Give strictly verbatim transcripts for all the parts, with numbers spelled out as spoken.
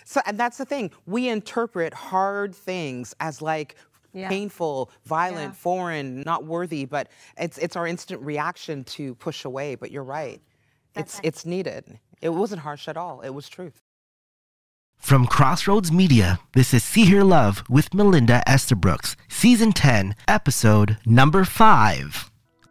So, and that's the thing. We interpret hard things as like yeah. painful, violent, yeah. foreign, not worthy, but it's it's our instant reaction to push away. But you're right. That's it's actually- it's needed. It wasn't harsh at all. It was truth. From Crossroads Media, this is See Hear Love with Melinda Estabrooks, Season ten, Episode number five.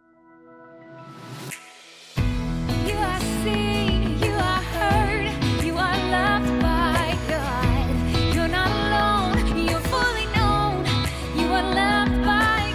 You are seen, you are heard, you are loved by God. You're not alone, you're fully known, you are loved by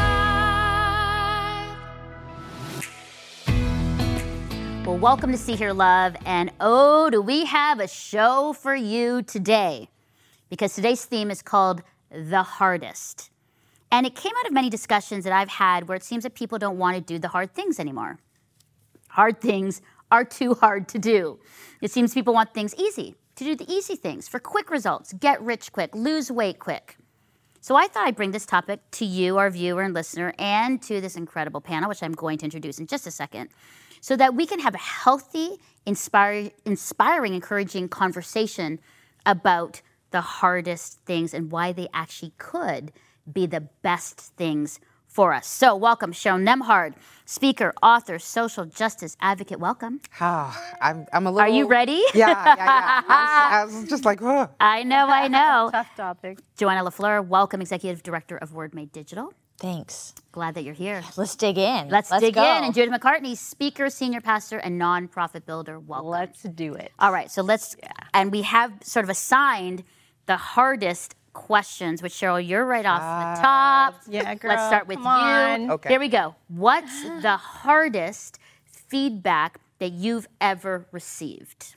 God. Well, welcome to See Hear Love, and oh, do we have a show for you today, because today's theme is called The Hardest. And it came out of many discussions that I've had where it seems that people don't want to do the hard things anymore. Hard things are too hard to do. It seems people want things easy, to do the easy things for quick results, get rich quick, lose weight quick. So I thought I'd bring this topic to you, our viewer and listener, and to this incredible panel, which I'm going to introduce in just a second, so that we can have a healthy, inspire, inspiring, encouraging conversation about the hardest things and why they actually could be the best things for us. So welcome, Sharon Nembhard, speaker, author, social justice advocate. Welcome. Ah, I'm, I'm a little... Are you ready? Yeah, yeah, yeah. I was, I was just like, oh. I know, I know. Tough topic. Joanna LaFleur, welcome, executive director of Word Made Digital. Thanks. Glad that you're here. Let's dig in. Let's, Let's dig go. in. And Judith McCartney, speaker, senior pastor, and nonprofit builder. Welcome. Let's do it. All right, so let's, yeah. and we have sort of assigned the hardest questions, which Cheryl, you're right off uh, the top. Yeah, girl. Let's start with Come you. On. Okay. Here we go. What's the hardest feedback that you've ever received?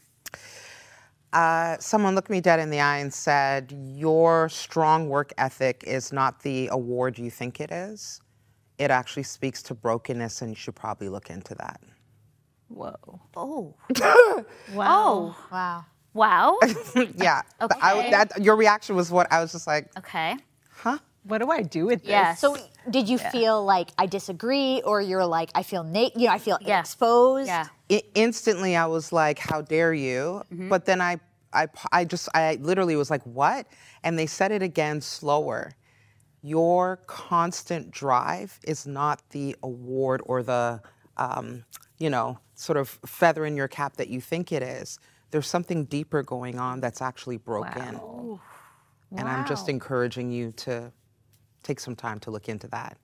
Uh, someone looked me dead in the eye and said, your strong work ethic is not the award you think it is. It actually speaks to brokenness, and you should probably look into that. Whoa. Oh. Wow. Oh. Wow. Wow. Yeah. Okay. I, that, your reaction was what I was just like, Okay. huh? What do I do with this? Yes. So did you yeah. feel like I disagree, or you're like, I feel na- you know, I feel yeah. exposed? Yeah. I, instantly I was like, how dare you? Mm-hmm. But then I, I, I just, I literally was like, what? And they said it again slower. Your constant drive is not the award or the, um, you know, sort of feather in your cap that you think it is. There's something deeper going on that's actually broken. Wow. And wow. I'm just encouraging you to take some time to look into that.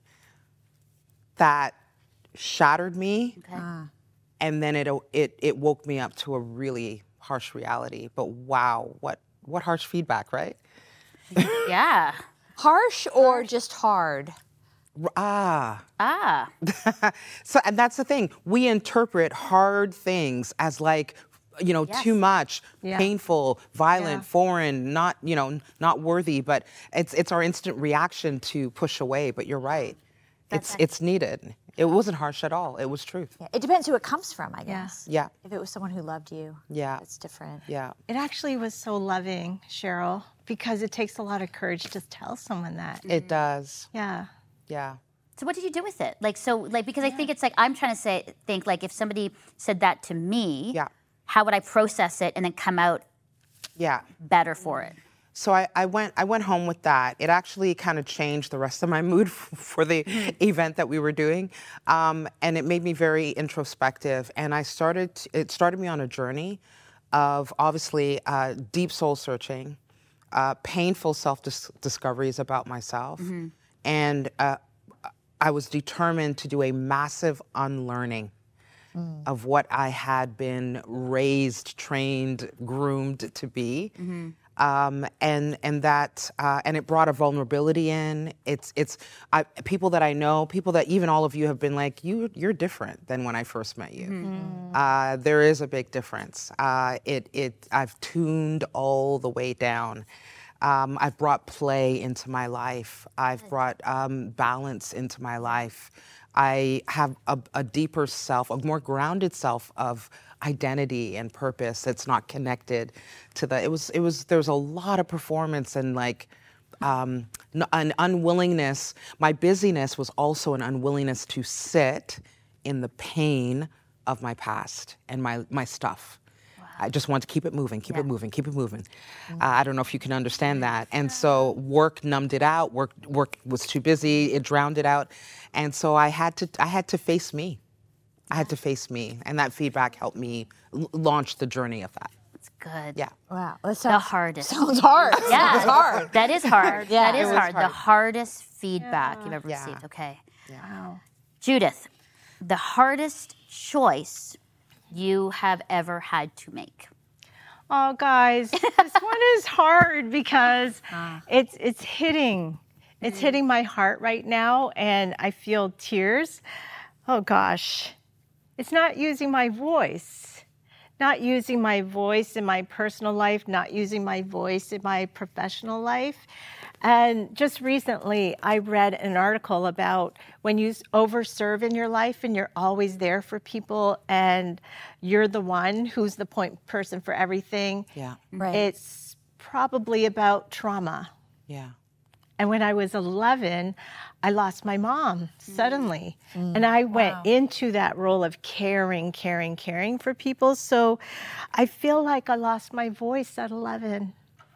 That shattered me, okay. uh. and then it, it it woke me up to a really harsh reality. But wow, what what harsh feedback, right? Yeah. Harsh or just hard? Ah. Ah. So, and that's the thing. We interpret hard things as like, you know, yes. too much, yeah. painful, violent, yeah. foreign, not, you know, not worthy. But it's it's our instant reaction to push away. But you're right. That's it's it's needed. It wasn't harsh at all. It was truth. Yeah. It depends who it comes from, I guess. Yeah. If it was someone who loved you, yeah, it's different. Yeah. It actually was so loving, Cheryl, because it takes a lot of courage to tell someone that. It does. Yeah. Yeah. So what did you do with it? Like, so, like, because yeah. I think it's like, I'm trying to say, think, like, if somebody said that to me, yeah. how would I process it and then come out yeah. better for it? So I, I went I went home with that. It actually kind of changed the rest of my mood for the event that we were doing. Um, and it made me very introspective. And I started, to, it started me on a journey of obviously uh, deep soul searching, uh, painful self-discoveries about myself. Mm-hmm. And uh, I was determined to do a massive unlearning mm. of what I had been raised, trained, groomed to be. Mm-hmm. Um, and and that uh, and it brought a vulnerability in. It's it's I, people that I know, people that even all of you have been like, you you're different than when I first met you. Mm-hmm. Uh, there is a big difference. Uh, it it I've tuned all the way down. Um, I've brought play into my life. I've brought um, balance into my life. I have a, a deeper self, a more grounded self of identity and purpose that's not connected to the, it was, it was, there was a lot of performance and like um, an unwillingness. My busyness was also an unwillingness to sit in the pain of my past and my, my stuff. Wow. I just want to keep it moving, keep it moving, keep it moving. Uh, I don't know if you can understand that. And so work numbed it out. Work work was too busy. It drowned it out. And so I had to I had to face me. I had to face me, and that feedback helped me l- launch the journey of that. It's good. Yeah. Wow. That The sounds, hardest. sounds hard. Yeah, Sounds hard. That is hard. Yeah. That is It was hard. The hard. hardest feedback you've ever Yeah. received. Okay. Wow. Judith, the hardest choice you have ever had to make. Oh, guys, this one is hard because it's it's hitting. It's hitting my heart right now, and I feel tears. Oh, gosh. It's not using my voice. Not using my voice in my personal life, not using my voice in my professional life. And just recently, I read an article about when you overserve in your life and you're always there for people and you're the one who's the point person for everything. Yeah. Right. It's probably about trauma. Yeah. And when I was eleven, I lost my mom suddenly. And I went into that role of caring, caring, caring for people. So I feel like I lost my voice at eleven.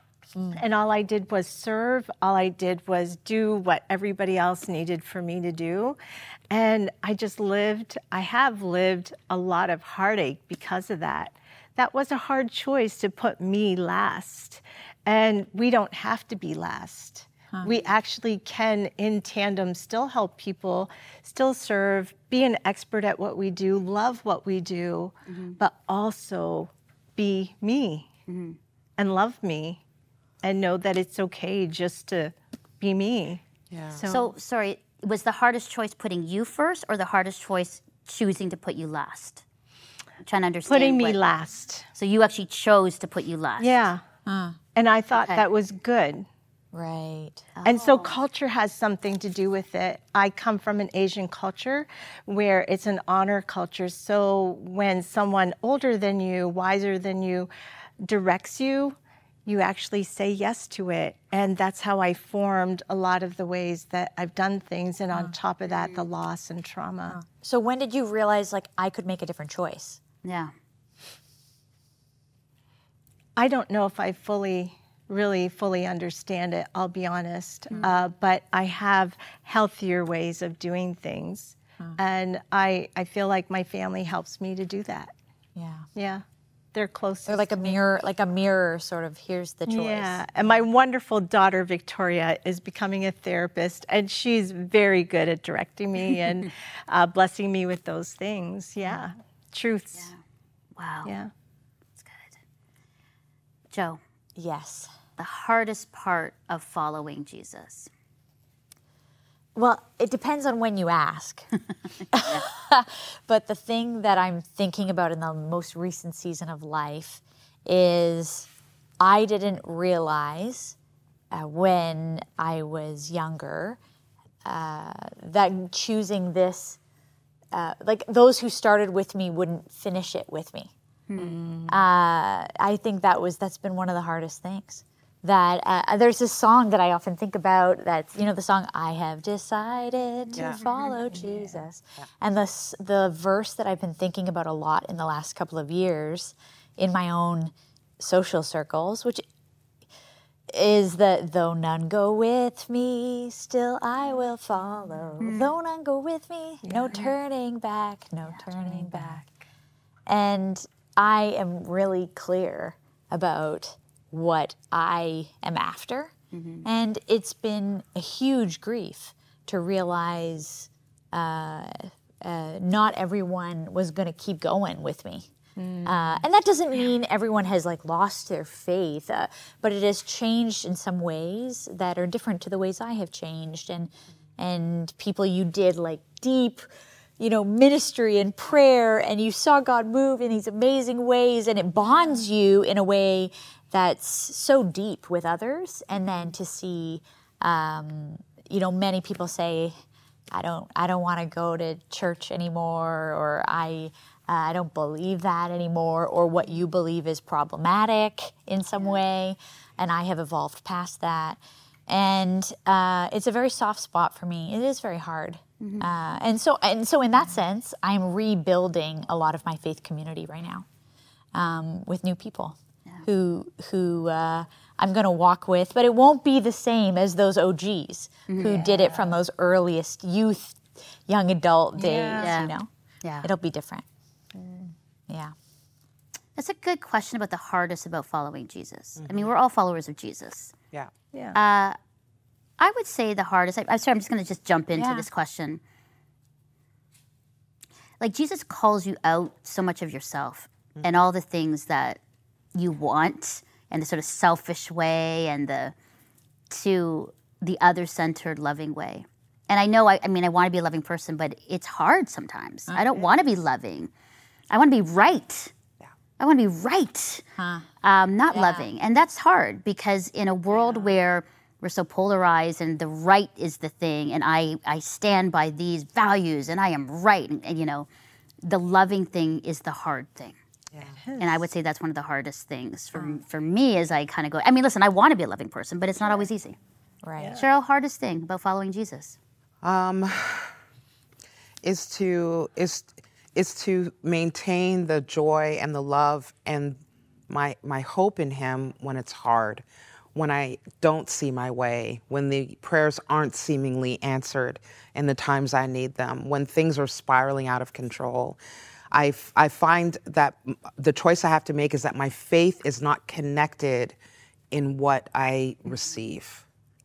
And all I did was serve. All I did was do what everybody else needed for me to do. And I just lived, I have lived a lot of heartache because of that. That was a hard choice to put me last. And we don't have to be last. We actually can, in tandem, still help people, still serve, be an expert at what we do, love what we do, but also be me and love me and know that it's okay just to be me. Yeah. So, sorry, was the hardest choice putting you first or the hardest choice choosing to put you last? I'm trying to understand. Putting me what- last. So you actually chose to put you last. Yeah. And I thought Okay. that was good. Right. And so culture has something to do with it. I come from an Asian culture where it's an honor culture. So when someone older than you, wiser than you, directs you, you actually say yes to it. And that's how I formed a lot of the ways that I've done things. And on top of that, the loss and trauma. So when did you realize like I could make a different choice? Yeah. I don't know if I fully, really fully understand it, I'll be honest. Uh, but I have healthier ways of doing things. And I, I feel like my family helps me to do that. Yeah. Yeah. They're close. They're like a mirror, like a mirror sort of, here's the choice. Yeah. And my wonderful daughter, Victoria, is becoming a therapist. And she's very good at directing me and uh, blessing me with those things. Yeah. Truths. Wow. Yeah. That's good. Joe, Yes. the hardest part of following Jesus. Well, it depends on when you ask. But the thing that I'm thinking about in the most recent season of life is I didn't realize uh, when I was younger uh, that choosing this, uh, like those who started with me wouldn't finish it with me. Uh, I think that was that's been one of the hardest things. That uh, there's this song that I often think about. That's you know the song "I Have Decided to Yeah. Follow Jesus," and the s- the verse that I've been thinking about a lot in the last couple of years in my own social circles, which is that though none go with me, still I will follow. Though none go with me, no turning back, no turning back. And I am really clear about what I am after. And it's been a huge grief to realize uh, uh, not everyone was going to keep going with me. Uh, and that doesn't mean everyone has like lost their faith, uh, but it has changed in some ways that are different to the ways I have changed. And and people you did like deep, you know, ministry and prayer, and you saw God move in these amazing ways, and it bonds you in a way that's so deep with others. And then to see, um, you know, many people say, I don't, I don't want to go to church anymore, or I, uh, I don't believe that anymore, or what you believe is problematic in some way, and I have evolved past that. And uh, it's a very soft spot for me. It is very hard. Uh, and so, and so in that sense, I'm rebuilding a lot of my faith community right now. um, with new people who who uh, I'm going to walk with, but it won't be the same as those O Gs who did it from those earliest youth, young adult days. Yeah. You know, Yeah. it'll be different. Yeah. That's a good question about the hardest about following Jesus. I mean, we're all followers of Jesus. Yeah. Yeah. I would say the hardest, I, I'm sorry, I'm just going to just jump into Yeah. this question. Like, Jesus calls you out so much of yourself and all the things that you want and the sort of selfish way and the to the other-centered, loving way. And I know, I, I mean, I want to be a loving person, but it's hard sometimes. I don't want to be loving. I want to be right. I want to be right, um, not loving. And that's hard because in a world where we're so polarized and the right is the thing and I, I stand by these values and I am right. And, and, you know, the loving thing is the hard thing. Yeah. And I would say that's one of the hardest things for, for me as I kind of go, I mean, listen, I want to be a loving person, but it's not always easy. Right. Cheryl, hardest thing about following Jesus? Um, is to is is to maintain the joy and the love and my my hope in Him when it's hard, when I don't see my way, when the prayers aren't seemingly answered in the times I need them, when things are spiraling out of control. I, f- I find that m- the choice I have to make is that my faith is not connected in what I receive,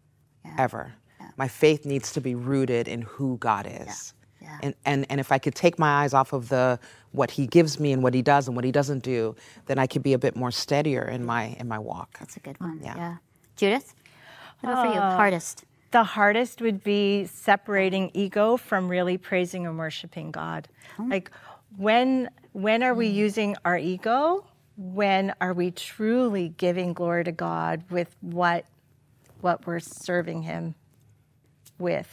ever. My faith needs to be rooted in who God is. Yeah. And, and and if I could take my eyes off of the what He gives me and what He does and what He doesn't do, then I could be a bit more steadier in my in my walk. That's a good one. Yeah. Yeah. Judith, what about for you? Hardest? The hardest would be separating ego from really praising and worshiping God. Like, when when are we using our ego? When are we truly giving glory to God with what what we're serving Him with?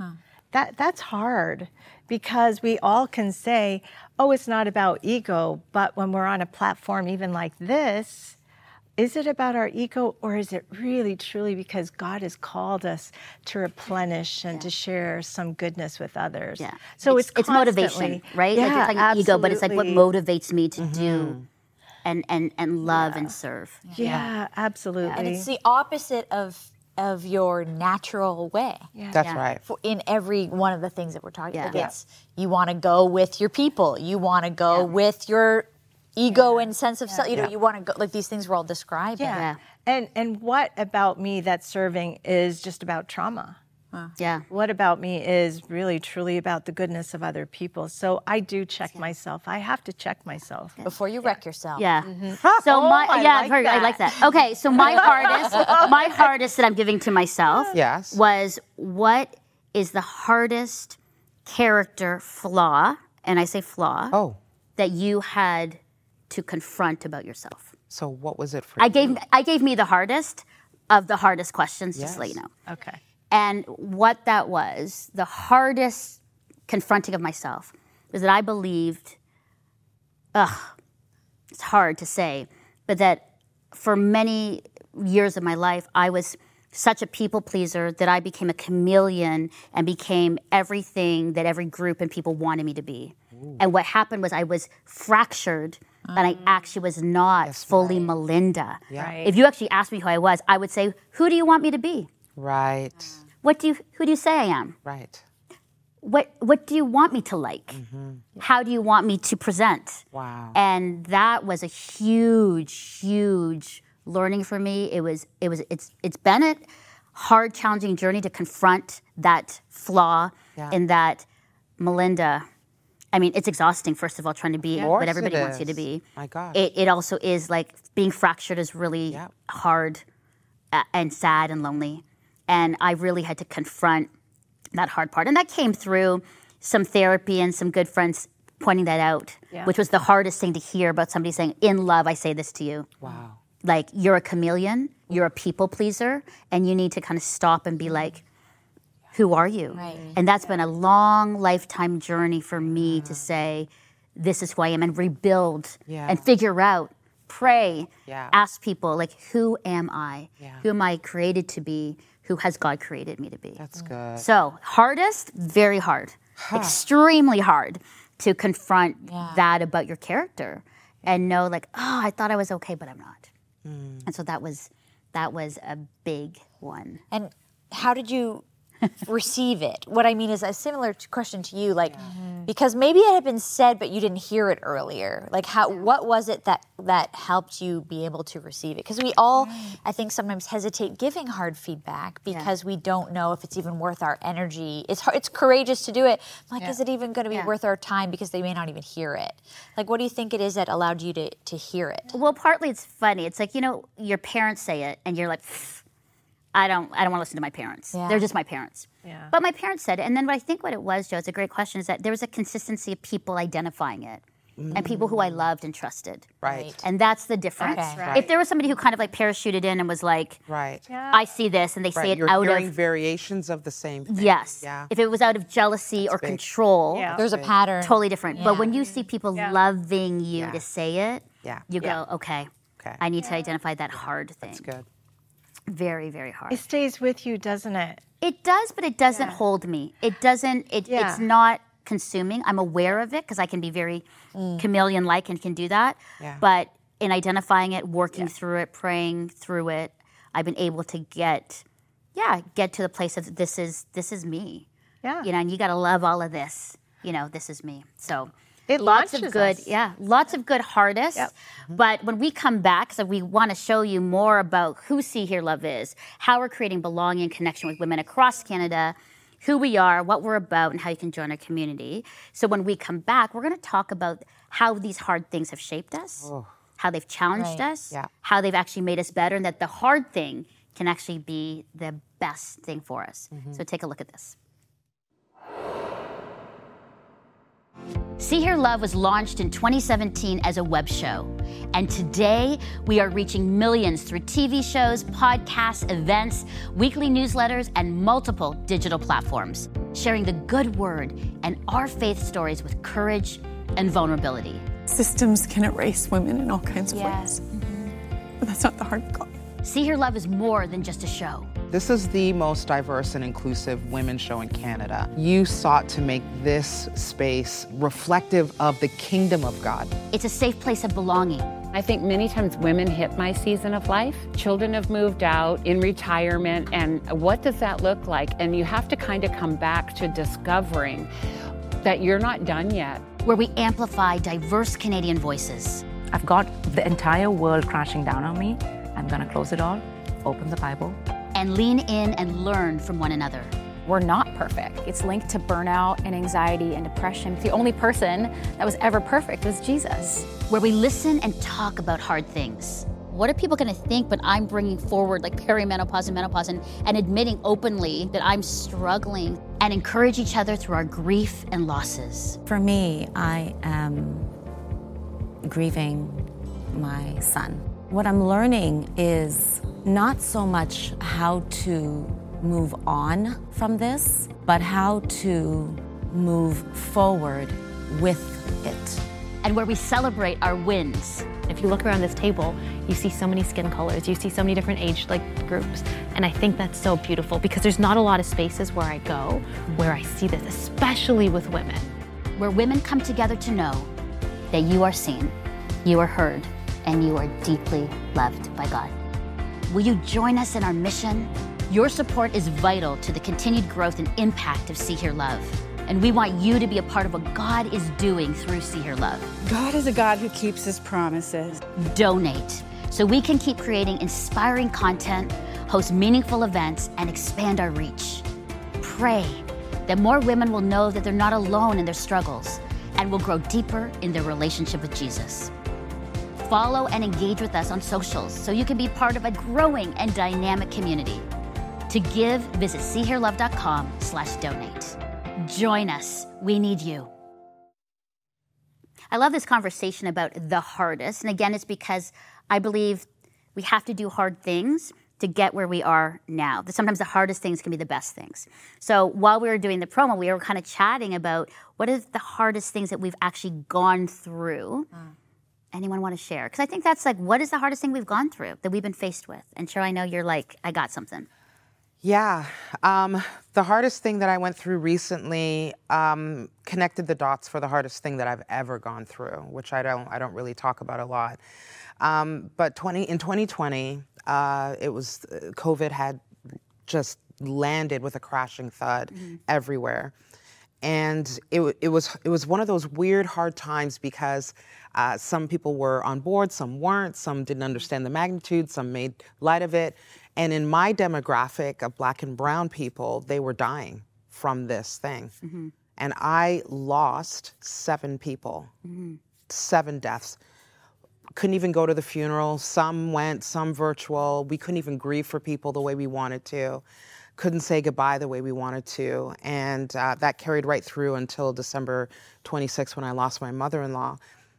That that's hard because we all can say, "Oh, it's not about ego," but when we're on a platform even like this, is it about our ego, or is it really truly because God has called us to replenish and to share some goodness with others? Yeah. So it's it's motivation, constantly- right? Yeah, like you're talking ego, but it's like what absolutely. motivates me to do and, and, and love and serve. Yeah, absolutely. And it's the opposite of of your natural way. That's Yeah. right. For in every one of the things that we're talking Yeah. about. It's you want to go with your people. You want to go with your ego and sense of self. You know, Yeah. you want to go like these things we're all describing. yeah. Yeah. And and what about me that's serving is just about trauma? Yeah. What about me is really truly about the goodness of other people. So I do check myself. I have to check myself. Before you wreck yourself. Yeah. So my I yeah, like I've heard, I that. like that. Okay, so my hardest, my hardest that I'm giving to myself Yes. was what is the hardest character flaw, and I say flaw, Oh, that you had to confront about yourself. so what was it for I you? gave I gave me the hardest of the hardest questions, just to let you Yes. know. Okay. And what that was, the hardest confronting of myself, was that I believed, ugh, it's hard to say, but that for many years of my life, I was such a people pleaser that I became a chameleon and became everything that every group and people wanted me to be. And what happened was I was fractured, and I actually was not fully Melinda. Right. If you actually asked me who I was, I would say, who do you want me to be? Right, What do you, who do you say I am? right. What, what do you want me to like? How do you want me to present? Wow. And that was a huge, huge learning for me. It was, it was, it's, it's been a hard, challenging journey to confront that flaw Yeah. in that Melinda. I mean, it's exhausting, first of all, trying to be Of course what everybody it wants you to is. be. My gosh. It, it also is like being fractured is really Yeah. hard uh, and sad and lonely. And I really had to confront that hard part. And that came through some therapy and some good friends pointing that out, Yeah. which was the hardest thing to hear about somebody saying, in love, I say this to you. Wow. Like, you're a chameleon, you're a people pleaser, and you need to kind of stop and be like, who are you? Right. And that's been a long lifetime journey for me to say, this is who I am, and rebuild Yeah. and figure out, pray, Yeah. ask people, like, who am I? Yeah. Who am I created to be? Who has God created me to be? That's good. So, hardest, very hard, extremely hard to confront that about your character. and know like, oh, I thought I was okay, but I'm not. Mm. And so that was that was a big one. And how did you receive it? What I mean is a similar t- question to you, like, yeah. because maybe it had been said, but you didn't hear it earlier. Like, how? What was it that that helped you be able to receive it? Because we all, I think, sometimes hesitate giving hard feedback because yeah. we don't know if it's even worth our energy. It's hard, it's courageous to do it. I'm like, yeah. is it even going to be yeah. worth our time? Because they may not even hear it. Like, what do you think it is that allowed you to to hear it? Well, partly it's funny. It's like, you know, your parents say it, and you're like, I don't, I don't want to listen to my parents. Yeah. They're just my parents. Yeah. But my parents said it. And then what I think what it was, Joe, it's a great question, is that there was a consistency of people identifying it. Mm. And people who I loved and trusted. Right. And that's the difference. Okay. Right. If there was somebody who kind of like parachuted in and was like, right. Yeah. I see this, and they right. say it You're out hearing of variations of the same thing. Yes. Yeah. If it was out of jealousy that's or big. control, Yeah. There's a pattern. Totally different. Yeah. But when you see people Yeah. loving you Yeah. to say it, yeah. you yeah. go, okay, okay. I need to identify that hard thing. That's good. Very, very hard. It stays with you, doesn't it? It does, but it doesn't Yeah. hold me. It doesn't, it, Yeah. it's not consuming. I'm aware of it because I can be very mm. chameleon-like and can do that. Yeah. But in identifying it, working Yeah. through it, praying through it, I've been able to get, yeah, get to the place of this is, this is me. Yeah. You know, and you got to love all of this. You know, this is me. So It lots launches of good, us. yeah, lots of good hardest. Yep. But when we come back, so we want to show you more about who See Here Love is, how we're creating belonging and connection with women across Canada, who we are, what we're about, and how you can join our community. So when we come back, we're going to talk about how these hard things have shaped us, Oh. how they've challenged Right. us, Yeah. how they've actually made us better, and that the hard thing can actually be the best thing for us. Mm-hmm. So take a look at this. See Here Love was launched in twenty seventeen as a web show. And today, we are reaching millions through T V shows, podcasts, events, weekly newsletters, and multiple digital platforms, sharing the good word and our faith stories with courage and vulnerability. Systems can erase women in all kinds of Yes. ways. But that's not the heart of God. See Here Love is more than just a show. This is the most diverse and inclusive women's show in Canada. You sought to make this space reflective of the kingdom of God. It's a safe place of belonging. I think many times women hit my season of life. Children have moved out in retirement, and what does that look like? And you have to kind of come back to discovering that you're not done yet. Where we amplify diverse Canadian voices. I've got the entire world crashing down on me. I'm gonna close it all, open the Bible. And lean in and learn from one another. We're not perfect. It's linked to burnout and anxiety and depression. The only person that was ever perfect was Jesus. Where we listen and talk about hard things. What are people gonna think when I'm bringing forward like perimenopause and menopause and, and admitting openly that I'm struggling, and encourage each other through our grief and losses? For me, I am grieving my son. What I'm learning is not so much how to move on from this, but how to move forward with it. And where we celebrate our wins. If you look around this table, you see so many skin colors, you see so many different age like groups, and I think that's so beautiful because there's not a lot of spaces where I go where I see this, especially with women. Where women come together to know that you are seen, you are heard, and you are deeply loved by God. Will you join us in our mission? Your support is vital to the continued growth and impact of See Here Love. And we want you to be a part of what God is doing through See Here Love. God is a God who keeps his promises. Donate so we can keep creating inspiring content, host meaningful events, and expand our reach. Pray that more women will know that they're not alone in their struggles and will grow deeper in their relationship with Jesus. Follow and engage with us on socials so you can be part of a growing and dynamic community. To give, visit seeherelove.com slash donate. Join us. We need you. I love this conversation about the hardest. And again, it's because I believe we have to do hard things to get where we are now. Sometimes the hardest things can be the best things. So while we were doing the promo, we were kind of chatting about what are the hardest things that we've actually gone through. Mm. Anyone want to share? Because I think that's like, what is the hardest thing we've gone through that we've been faced with? And sure, I know you're like, I got something. Yeah. Um, the hardest thing that I went through recently um, connected the dots for the hardest thing that I've ever gone through, which I don't I don't really talk about a lot. Um, but twenty in twenty twenty, uh, it was uh, COVID had just landed with a crashing thud mm-hmm. everywhere. And it, it was it was one of those weird, hard times because uh, some people were on board, some weren't, some didn't understand the magnitude, some made light of it. And in my demographic of Black and brown people, they were dying from this thing. Mm-hmm. And I lost seven people, mm-hmm. seven deaths. Couldn't even go to the funeral. Some went, some virtual. We couldn't even grieve for people the way we wanted to. Couldn't say goodbye the way we wanted to. And uh, that carried right through until December twenty-sixth when I lost my mother-in-law.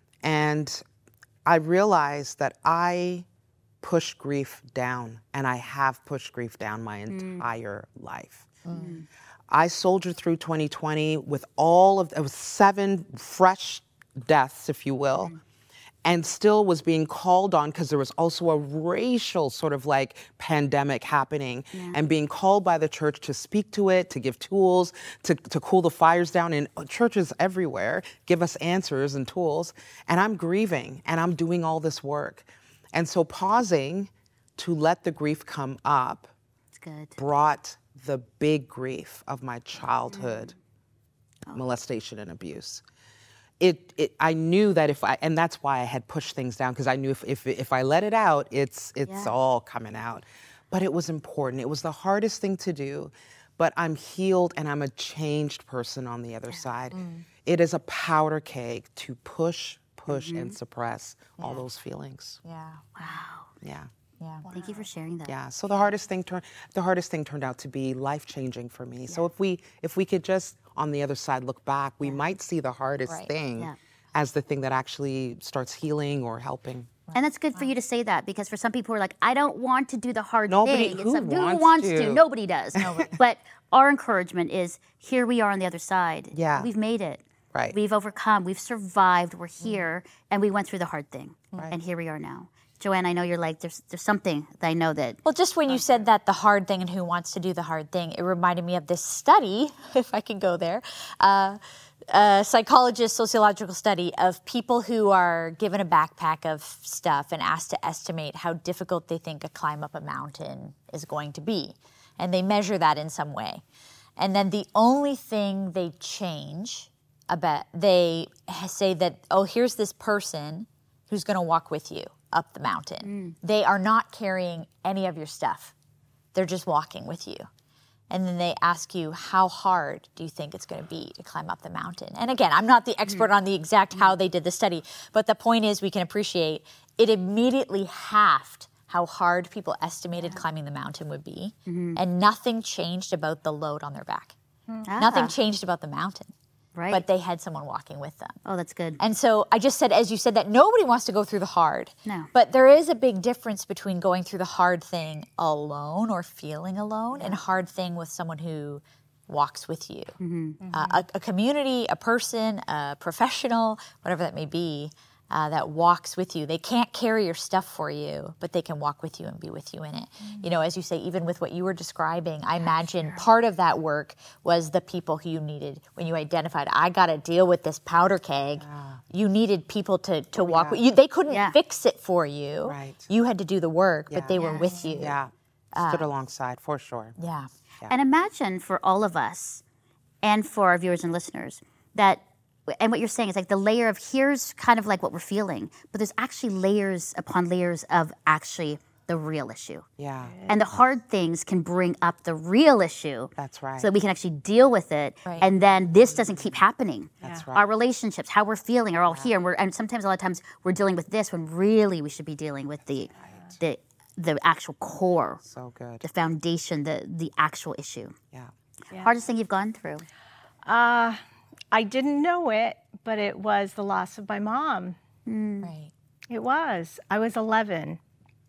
And I realized that I pushed grief down, and I have pushed grief down my entire mm. life. Mm. I soldiered through twenty twenty with all of, it was seven fresh deaths, if you will, mm. and still was being called on because there was also a racial sort of like pandemic happening yeah. and being called by the church to speak to it, to give tools, to, to cool the fires down in churches everywhere, give us answers and tools. And I'm grieving and I'm doing all this work. And so pausing to let the grief come up That's good. brought the big grief of my childhood mm. oh. molestation and abuse. It, it, I knew that if I, and that's why I had pushed things down, because I knew if, if, if I let it out, it's, it's yeah. all coming out. But it was important. It was the hardest thing to do, but I'm healed and I'm a changed person on the other yeah. side. Mm. It is a powder keg to push, push, mm-hmm. and suppress yeah. all those feelings. Yeah. Wow. Yeah. Yeah. Wow. Thank you for sharing that. Yeah. So the hardest thing turned, the hardest thing turned out to be life-changing for me. Yeah. So if we, if we could just, on the other side, look back, we yeah. might see the hardest right. thing yeah. as the thing that actually starts healing or helping. And that's good for you to say that, because for some people who are like, I don't want to do the hard Nobody, thing. Who, it's like, wants who wants to? to? Nobody does. Nobody. But our encouragement is, here we are on the other side. Yeah. We've made it. Right. We've overcome. We've survived. We're here. Mm. And we went through the hard thing. Right. And here we are now. Joanne, I know you're like, there's there's something that I know that... Well, just when you said that, the hard thing and who wants to do the hard thing, it reminded me of this study, if I can go there, uh, a psychologist, sociological study of people who are given a backpack of stuff and asked to estimate how difficult they think a climb up a mountain is going to be. And they measure that in some way. And then the only thing they change about, they say that, oh, here's this person who's going to walk with you up the mountain. Mm. They are not carrying any of your stuff. They're just walking with you. And then they ask you, how hard do you think it's going to be to climb up the mountain? And again, I'm not the expert mm. on the exact mm. how they did the study, but the point is we can appreciate it immediately halved how hard people estimated yeah. climbing the mountain would be. Mm-hmm. And nothing changed about the load on their back. Mm. Ah. Nothing changed about the mountain. Right. But they had someone walking with them. Oh, that's good. And so I just said, as you said, that nobody wants to go through the hard. No. But there is a big difference between going through the hard thing alone or feeling alone yeah. and hard thing with someone who walks with you. Mm-hmm. Mm-hmm. Uh, a, a community, a person, a professional, whatever that may be, uh, that walks with you. They can't carry your stuff for you, but they can walk with you and be with you in it. Mm-hmm. You know, as you say, even with what you were describing, I imagine sure. part of that work was the people who you needed. When you identified, I got to deal with this powder keg, yeah. you needed people to, to oh, walk yeah. with you. They couldn't yeah. fix it for you. Right. You had to do the work, yeah. but they yeah. were with you. Yeah, stood uh, alongside, for sure. Yeah. yeah. And imagine for all of us and for our viewers and listeners that, and what you're saying is like the layer of here's kind of like what we're feeling, but there's actually layers upon layers of actually the real issue. Yeah. And the hard things can bring up the real issue. That's right. So that we can actually deal with it. Right. And then this doesn't keep happening. That's yeah. right. Our relationships, how we're feeling are all yeah. here. And, we're, and sometimes a lot of times we're dealing with this when really we should be dealing with the right. the the actual core. So good. The foundation, the the actual issue. Yeah. yeah. Hardest thing you've gone through? Uh, I didn't know it, but it was the loss of my mom. Mm. Right. It was. I was eleven.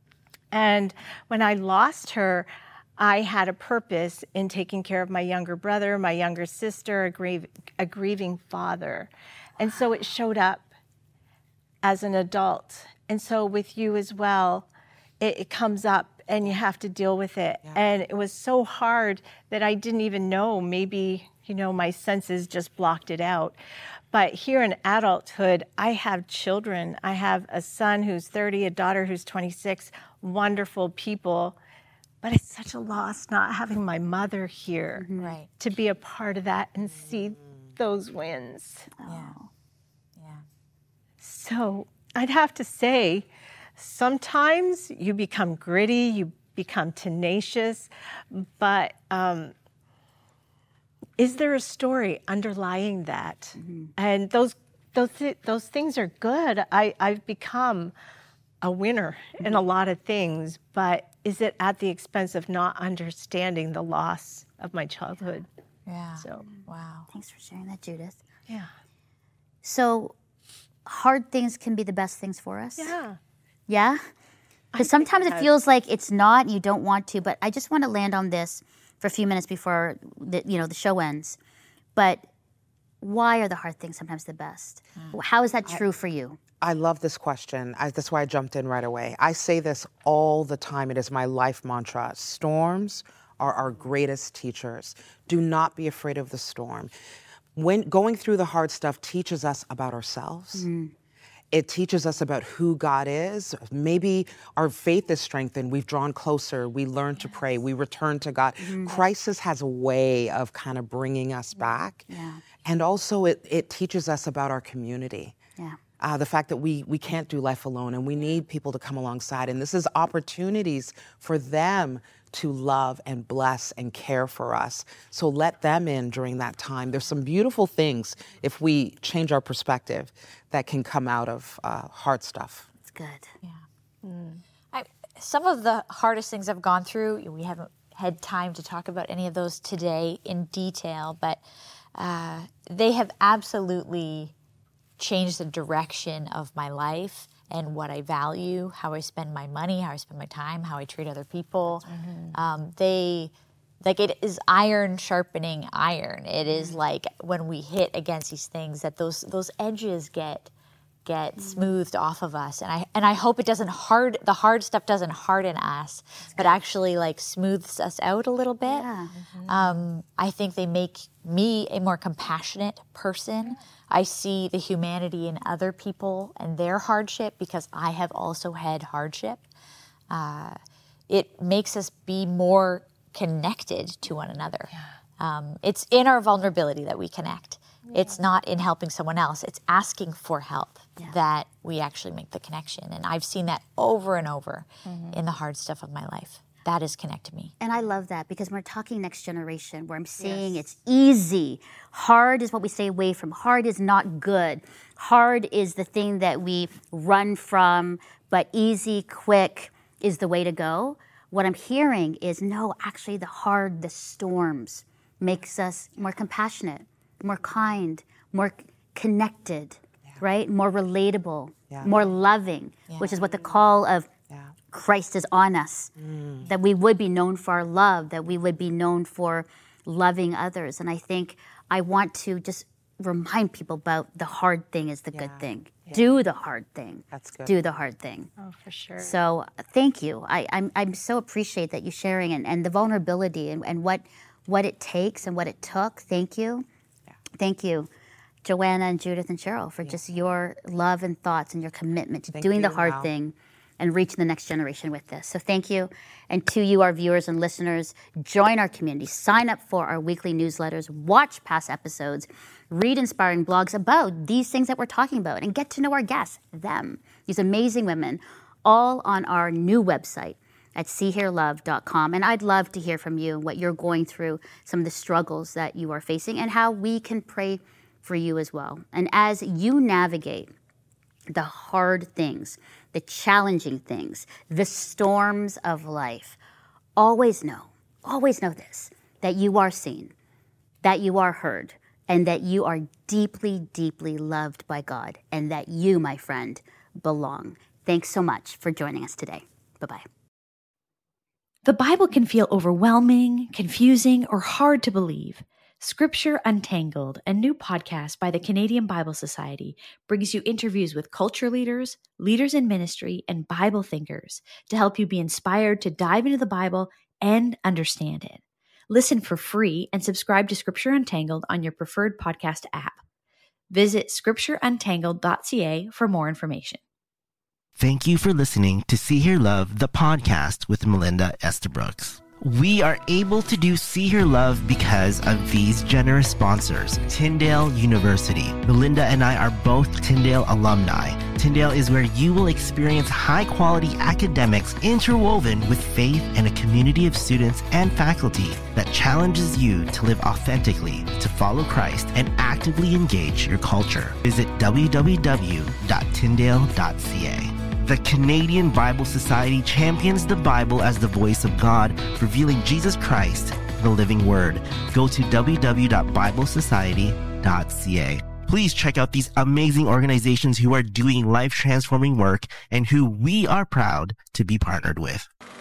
And when I lost her, I had a purpose in taking care of my younger brother, my younger sister, a, grieve, a grieving father. And so it showed up as an adult. And so with you as well, it, it comes up and you have to deal with it. Yeah. And it was so hard that I didn't even know, maybe, you know, my senses just blocked it out. But here in adulthood, I have children. I have a son who's thirty, a daughter who's twenty-six, wonderful people. But it's such a loss not having my mother here right. to be a part of that and see those wins. Yeah. Yeah. So I'd have to say, sometimes you become gritty, you become tenacious, but um, is there a story underlying that? Mm-hmm. And those those th- those things are good. I, I've become a winner mm-hmm. in a lot of things, but is it at the expense of not understanding the loss of my childhood? Yeah. So wow. Thanks for sharing that, Judith. Yeah. So hard things can be the best things for us? Yeah. Yeah? Because sometimes it feels like it's not and you don't want to, but I just want to land on this for a few minutes before the, you know, the show ends. But why are the hard things sometimes the best? Mm. How is that true I, for you? I love this question. I, that's why I jumped in right away. I say this all the time. It is my life mantra. Storms are our greatest teachers. Do not be afraid of the storm. When going through the hard stuff teaches us about ourselves. Mm. It teaches us about who God is. Maybe our faith is strengthened. We've drawn closer. We learn yes. to pray. We return to God. Mm-hmm. Crisis has a way of kind of bringing us back. Yeah. And also it, it teaches us about our community. Yeah. Uh, the fact that we, we can't do life alone and we need people to come alongside. And this is opportunities for them to love and bless and care for us. So let them in during that time. There's some beautiful things, if we change our perspective, that can come out of uh, hard stuff. It's good. Yeah. Mm. I, some of the hardest things I've gone through, we haven't had time to talk about any of those today in detail, but uh, they have absolutely changed the direction of my life and what I value, how I spend my money, how I spend my time, how I treat other people. Mm-hmm. Um, they, like it is iron sharpening iron. It mm-hmm. is like when we hit against these things that those those edges get get mm-hmm. smoothed off of us. And I and I hope it doesn't hard the hard stuff doesn't harden us, That's but good. actually like smooths us out a little bit. Yeah. Mm-hmm. Um, I think they make me a more compassionate person. I see the humanity in other people and their hardship because I have also had hardship. Uh, it makes us be more connected to one another. Yeah. Um, it's in our vulnerability that we connect. Yeah. It's not in helping someone else. It's asking for help yeah. that we actually make the connection. And I've seen that over and over mm-hmm. in the hard stuff of my life. That has connected me. And I love that because we're talking next generation where I'm saying yes. it's easy. Hard is what we stay away from. Hard is not good. Hard is the thing that we run from, but easy, quick is the way to go. What I'm hearing is no, actually the hard, the storms makes us more compassionate, more kind, more connected, yeah. right? More relatable, yeah. more loving, yeah. which is what the call of Christ is on us, mm. that we would be known for our love, that we would be known for loving others. And I think I want to just remind people about the hard thing is the yeah. good thing. Yeah. Do the hard thing. That's good. Do the hard thing. Oh, for sure. So thank you. I, I'm I'm so appreciate that you sharing and, and the vulnerability and, and what what it takes and what it took. Thank you. Yeah. Thank you, Joanna and Judith and Cheryl, for yeah. just your love and thoughts and your commitment to thank doing you, the hard Al. thing and reaching the next generation with this. So thank you. And to you, our viewers and listeners, join our community. Sign up for our weekly newsletters. Watch past episodes. Read inspiring blogs about these things that we're talking about. And get to know our guests, them, these amazing women, all on our new website at see here love dot com. And I'd love to hear from you, what you're going through, some of the struggles that you are facing, and how we can pray for you as well. And as you navigate the hard things, the challenging things, the storms of life, always know, always know this, that you are seen, that you are heard, and that you are deeply, deeply loved by God, and that you, my friend, belong. Thanks so much for joining us today. Bye-bye. The Bible can feel overwhelming, confusing, or hard to believe. Scripture Untangled, a new podcast by the Canadian Bible Society, brings you interviews with culture leaders, leaders in ministry, and Bible thinkers to help you be inspired to dive into the Bible and understand it. Listen for free and subscribe to Scripture Untangled on your preferred podcast app. Visit scripture untangled dot c a for more information. Thank you for listening to See Hear Love, the podcast with Melinda Estabrooks. We are able to do See Hear Love because of these generous sponsors. Tyndale University. Melinda and I are both Tyndale alumni. Tyndale is where you will experience high-quality academics interwoven with faith and a community of students and faculty that challenges you to live authentically, to follow Christ, and actively engage your culture. Visit w w w dot tyndale dot c a. The Canadian Bible Society champions the Bible as the voice of God, revealing Jesus Christ, the living Word. Go to w w w dot bible society dot c a. Please check out these amazing organizations who are doing life-transforming work and who we are proud to be partnered with.